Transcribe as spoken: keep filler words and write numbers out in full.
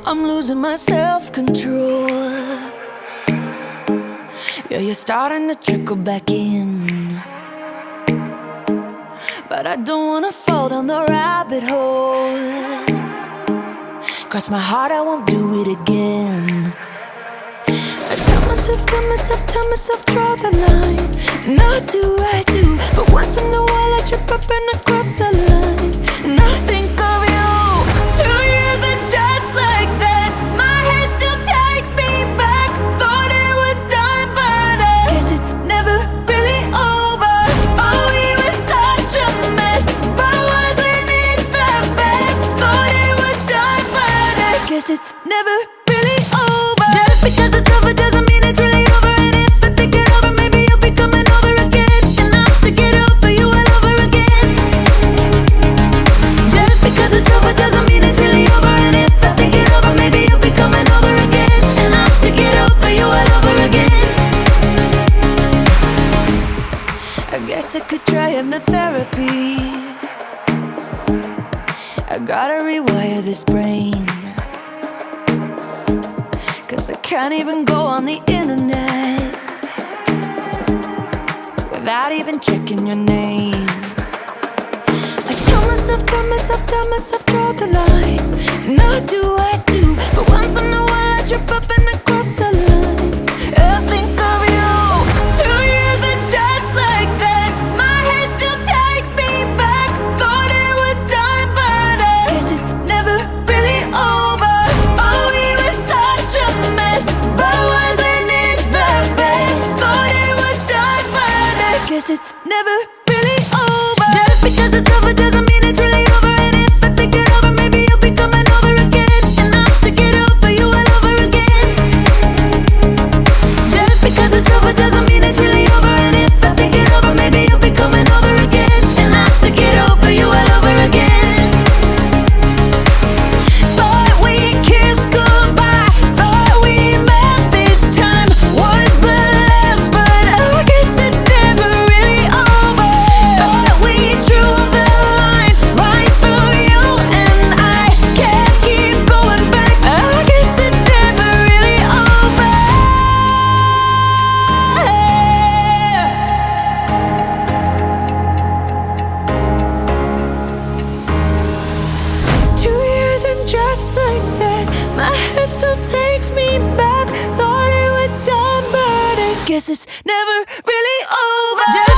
I'm losing my self-control. Yeah, you're starting to trickle back in, but I don't wanna fall down the rabbit hole. Cross my heart, I won't do it again. I tell myself, tell myself, tell myself, draw the line. Now do I do, but once in a while I trip up and I cross the line. And I think of you. Two years and just like that, my head still takes me back. Thought it was done, but I guess it's never really over. Oh, we were such a mess, but wasn't it the best? Thought it was done, but I guess it's never really over. Just because it's over doesn't mean it's really over. And if I think it over, maybe you'll be coming over again. And I'll have to get over you all over again. Just because it's over doesn't mean it's really over. And if I think it over, maybe you'll be coming over again. And I'll have to get over you all over again. I guess I could try hypnotherapy. I gotta rewire this brain, 'cause I can't even go on the internet without even checking your name. I tell myself, tell myself, tell myself, draw the line. Now do I do, but once in a while I trip up and I cross the line. I think of you. Two years and just like that, my head still takes me back. Thought it was done, but I guess it's never really over. Oh, we were such a mess, but wasn't it the best? Thought it was done, but I guess it's never really over. Just because it's over doesn't mean it's really over. And if I think it over, maybe you'll be coming over again. And I'll have to get over you all over again. Just because it's over doesn't mean it's really over. And if I think it over, maybe you'll be coming over again. And I'll have to get over you all over again. Thought we kissed goodbye, thought we met this time was the last, but I guess it's never really over. Thought we drew the line right through you, and I can't keep going back. I guess it's never really over. Two years and just like that, my head still takes me back. Thought it was done, but I guess it's never really over.